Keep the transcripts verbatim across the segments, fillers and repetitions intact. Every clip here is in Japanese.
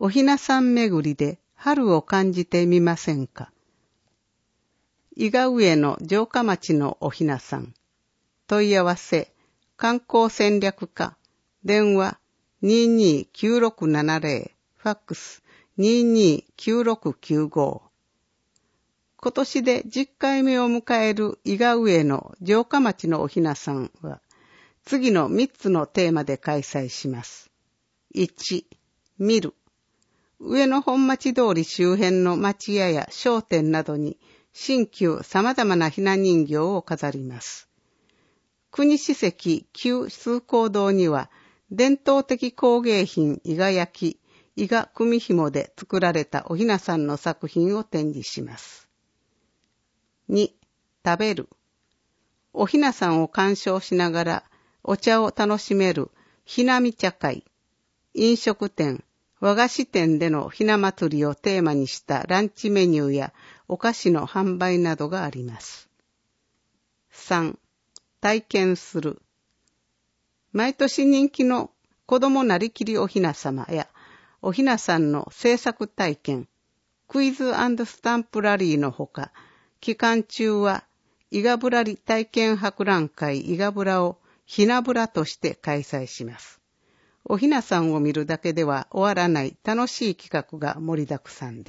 おひなさん巡りで春を感じてみませんか。伊賀上の城下町のおひなさん。問い合わせ、観光戦略課、電話にーにーきゅうろくななぜろ、ファックスにーにーきゅうろくきゅうご。今年でじゅっかいめを迎える伊賀上の城下町のおひなさんは、次のみっつのテーマで開催します。いち、見る。上野本町通り周辺の町屋や商店などに新旧様々なひな人形を飾ります。国史跡旧崇光堂には伝統的工芸品伊賀焼、伊賀組紐で作られたおひなさんの作品を展示します。に、食べる。おひなさんを鑑賞しながらお茶を楽しめるひなみ茶会、飲食店、和菓子店でのひな祭りをテーマにしたランチメニューやお菓子の販売などがあります。さん、体験する。毎年人気の子供なりきりおひなさまやおひなさんの制作体験、クイズ&スタンプラリーのほか、期間中は伊賀ぶらり体験博覧会伊賀ぶらをひなぶらとして開催します。おひなさんを見るだけでは終わらない楽しい企画が盛りだくさんです。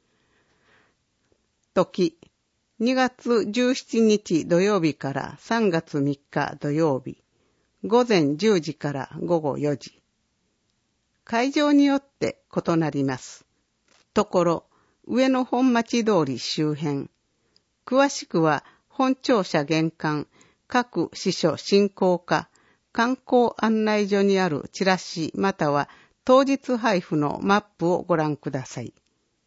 時、にがつじゅうしちにち土曜日からさんがつみっか土曜日、ごぜんじゅうじからごごよじ。会場によって異なります。ところ、上野本町通り周辺。詳しくは本庁舎玄関、各支所振興課、観光案内所にあるチラシまたは当日配布のマップをご覧ください。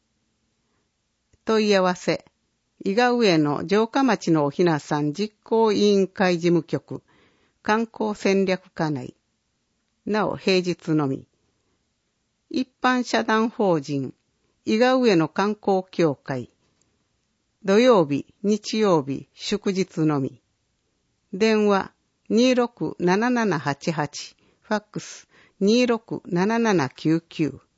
問い合わせ、伊賀上の城下町のおひなさん実行委員会事務局、観光戦略課内。なお平日のみ。一般社団法人、伊賀上の観光協会。土曜日、日曜日、祝日のみ。電話、にーろくななななはちはち、ファックスにーろくななななきゅうきゅう。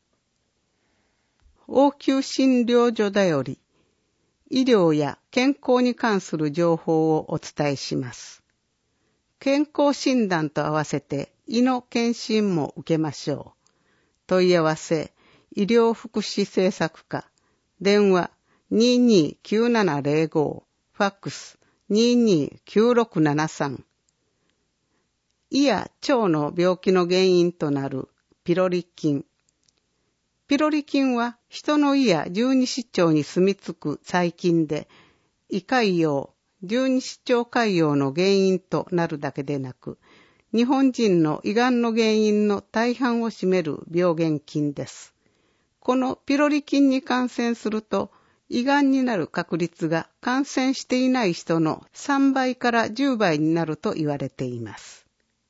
応急診療所だより、医療や健康に関する情報をお伝えします。健康診断と合わせて胃の検診も受けましょう。問い合わせ、医療福祉政策課、電話にーにーきゅうななぜろご、ファックスにーにーきゅうろくななさん。胃や腸の病気の原因となるピロリ菌。ピロリ菌は人の胃や十二指腸に住み着く細菌で、胃潰瘍、十二指腸潰瘍の原因となるだけでなく、日本人の胃がんの原因の大半を占める病原菌です。このピロリ菌に感染すると、胃がんになる確率が感染していない人のさんばいからじゅうばいになると言われています。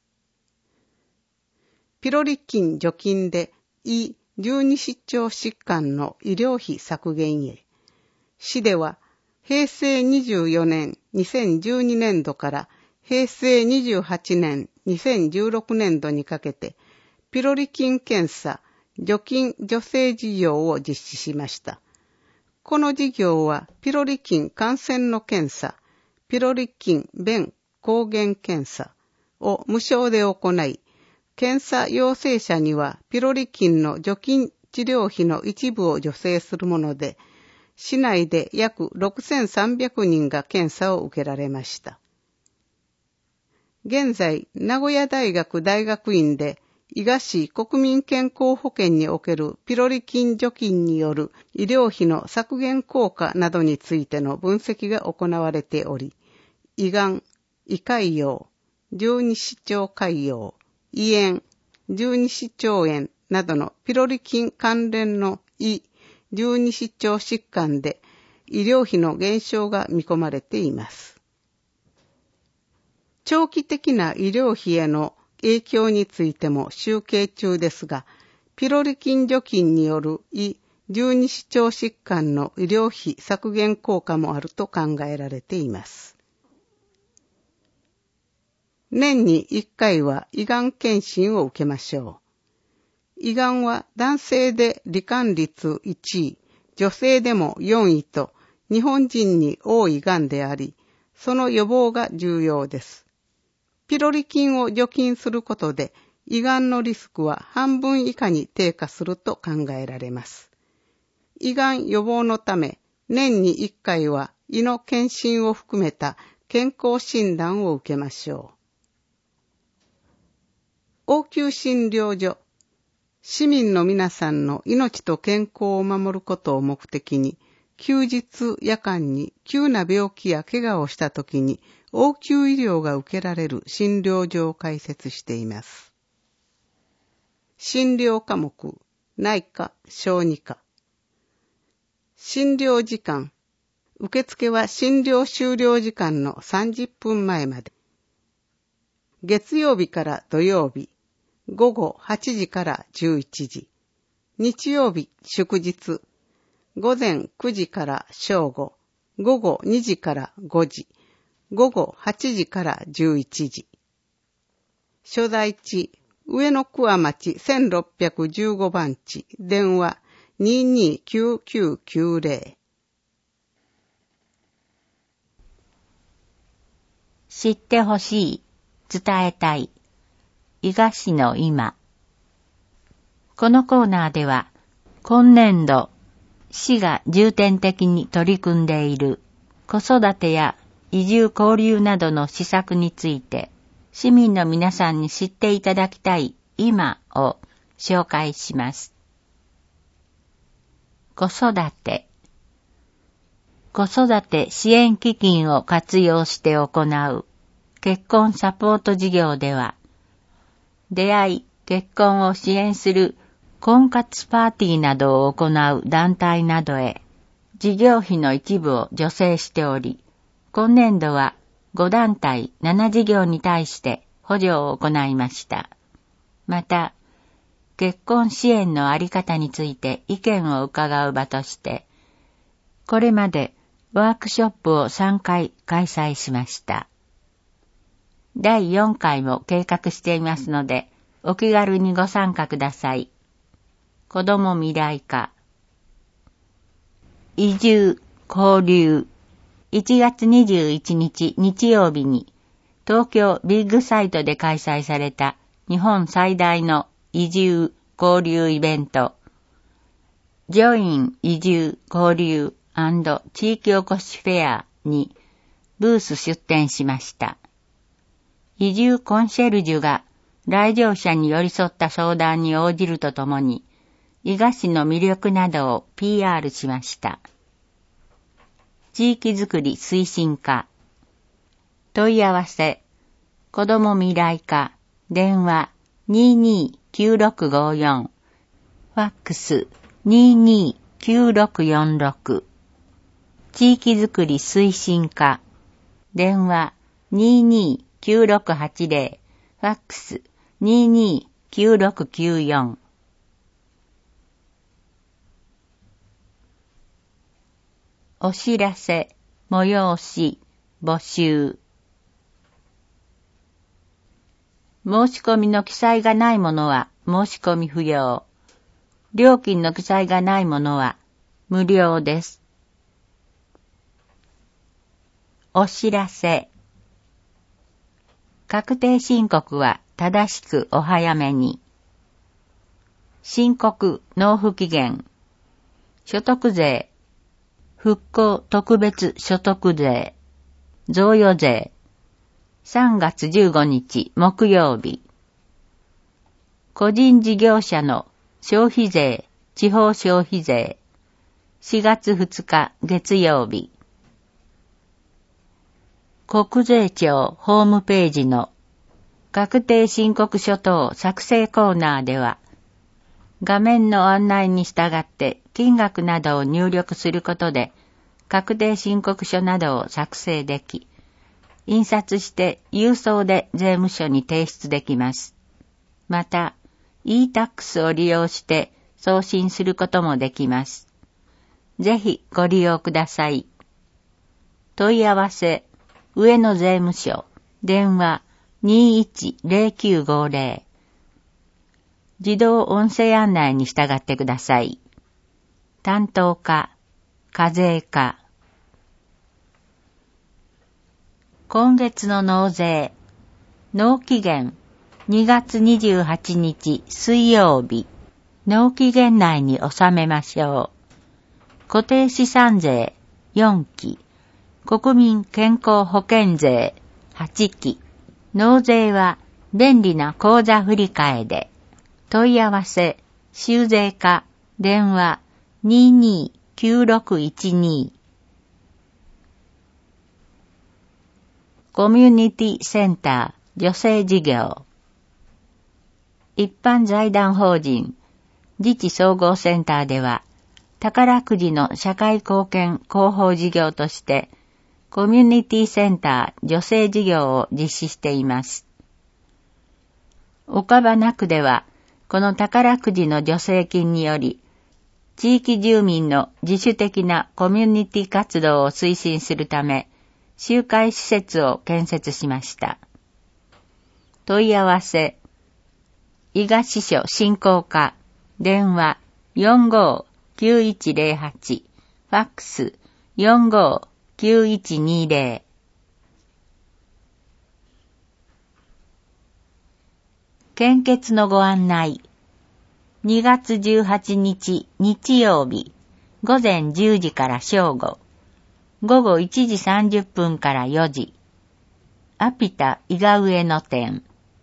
ピロリ菌除菌で胃十二指腸疾患の医療費削減へ。市では平成にじゅうよねんにせんじゅうにねんどから平成にじゅうはちねんにせんじゅうろくねんどにかけてピロリ菌検査除菌助成事業を実施しました。この事業はピロリ菌感染の検査、ピロリ菌便抗原検査を無償で行い、検査陽性者にはピロリ菌の除菌治療費の一部を助成するもので、市内で約ろくせんさんびゃくにんが検査を受けられました。現在、名古屋大学大学院で伊賀市国民健康保険におけるピロリ菌除菌による医療費の削減効果などについての分析が行われており、胃がん、胃潰瘍、十二指腸潰瘍、胃炎、十二指腸炎などのピロリ菌関連の胃、十二指腸疾患で医療費の減少が見込まれています。長期的な医療費への影響についても集計中ですが、ピロリ菌除菌による胃、十二指腸疾患の医療費削減効果もあると考えられています。年にいっかいは胃がん検診を受けましょう。 胃がんは男性で罹患率いちい、女性でもよんいと日本人に多いがんであり、その予防が重要です。ピロリ菌を除菌することで胃がんのリスクは半分以下に低下すると考えられます。胃がん予防のため、年にいっかいは胃の検診を含めた健康診断を受けましょう。応急診療所。市民の皆さんの命と健康を守ることを目的に、休日夜間に急な病気や怪我をしたときに応急医療が受けられる診療所を開設しています。診療科目、内科、小児科。診療時間。受付は診療終了時間のさんじゅっぷんまえまで。月曜日から土曜日、午後はちじからじゅういちじ。日曜日、祝日、午前くじから正午、午後にじからごじ、午後はちじからじゅういちじ。所在地、上野桑町せんろっぴゃくじゅうごばんち、電話にーにーきゅうきゅうきゅうぜろ。 知ってほしい、伝えたい、伊賀市の今。このコーナーでは、今年度、市が重点的に取り組んでいる子育てや移住交流などの施策について、市民の皆さんに知っていただきたい今を紹介します。子育て。子育て支援基金を活用して行う結婚サポート事業では、出会い、結婚を支援する婚活パーティーなどを行う団体などへ、事業費の一部を助成しており、今年度はご団体なな事業に対して補助を行いました。また、結婚支援のあり方について意見を伺う場として、これまでワークショップをさんかい開催しました。だいよんかいも計画していますので、お気軽にご参加ください。子ども未来課。移住、交流。いちがつにじゅういちにち日曜日に、東京ビッグサイトで開催された日本最大の移住、交流イベント、ジョイン移住、交流&地域おこしフェアにブース出展しました。移住コンシェルジュが来場者に寄り添った相談に応じるとともに、伊賀市の魅力などを ピーアール しました。地域づくり推進課。問い合わせ、子ども未来課、電話にーにーきゅうろくごよん、ファックスにーにーきゅうろくよんろく、地域づくり推進課、電話にーにーきゅうろくはちぜろ、ファックスにーにーきゅうろくきゅうよん。お知らせ、催し、募集。申し込みの記載がないものは申し込み不要。料金の記載がないものは無料です。お知らせ。確定申告は正しくお早めに。申告納付期限。所得税。復興特別所得税。贈与税。さんがつじゅうごにち木曜日。個人事業者の消費税、地方消費税。しがつふつか月曜日。国税庁ホームページの確定申告書等作成コーナーでは、画面の案内に従って金額などを入力することで、確定申告書などを作成でき、印刷して郵送で税務署に提出できます。また、イータックス を利用して送信することもできます。ぜひご利用ください。問い合わせ、上野税務署、電話にーいちぜろきゅうごぜろ。 自動音声案内に従ってください。担当課、課税課。今月の納税、納期限にがつにじゅうはちにち水曜日、納期限内に納めましょう。固定資産税よんき、国民健康保険税はちき、納税は便利な口座振替で、問い合わせ、修税課、電話にーにーきゅうろくいちに。コミュニティセンター女性事業。一般財団法人自治総合センターでは、宝くじの社会貢献広報事業として、コミュニティセンター女性事業を実施しています。岡花区では、この宝くじの助成金により、地域住民の自主的なコミュニティ活動を推進するため、集会施設を建設しました。問い合わせ、伊賀支所振興課、電話よんごーきゅういちゼロはち、ファックスよんごーきゅういちにゼロ。献血のご案内。にがつじゅうはちにち日曜日、ごぜんじゅうじから正午、ごごいちじさんじゅっぷんからよじ、アピタ伊賀上野店。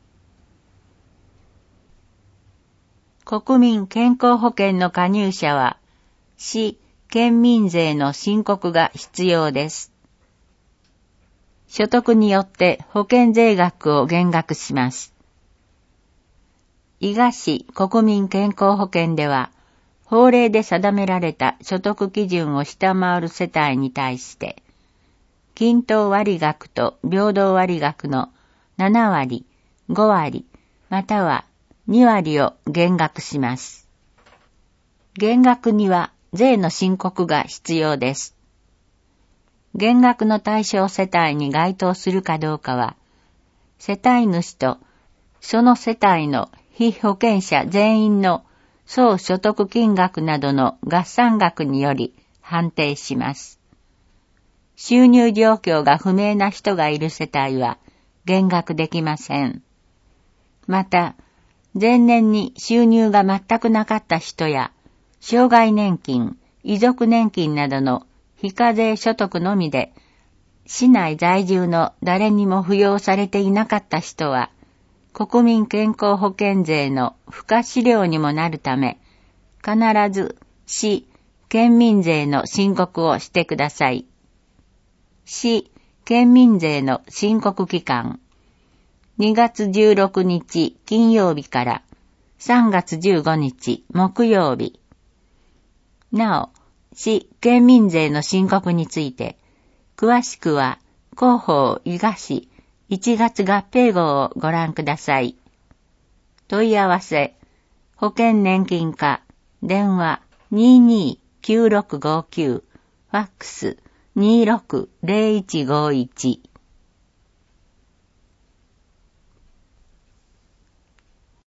国民健康保険の加入者は、市、県民税の申告が必要です。所得によって保険税額を減額します。伊賀市国民健康保険では、法令で定められた所得基準を下回る世帯に対して、均等割額と平等割額のななわり、ごわり、またはにわりを減額します。減額には税の申告が必要です。減額の対象世帯に該当するかどうかは、世帯主とその世帯の被保険者全員の総所得金額などの合算額により判定します。収入状況が不明な人がいる世帯は減額できません。また、前年に収入が全くなかった人や、障害年金、遺族年金などの非課税所得のみで、市内在住の誰にも扶養されていなかった人は、国民健康保険税の付加資料にもなるため、必ず市、県民税の申告をしてください。市、県民税の申告期間、にがつじゅうろくにち金曜日からさんがつじゅうごにち木曜日。なお、市、県民税の申告について、詳しくは広報伊賀市いちがつ合併号をご覧ください。問い合わせ、保険年金課、電話にーにーきゅうろくごきゅう、ファックスにーろくゼロいちごいち。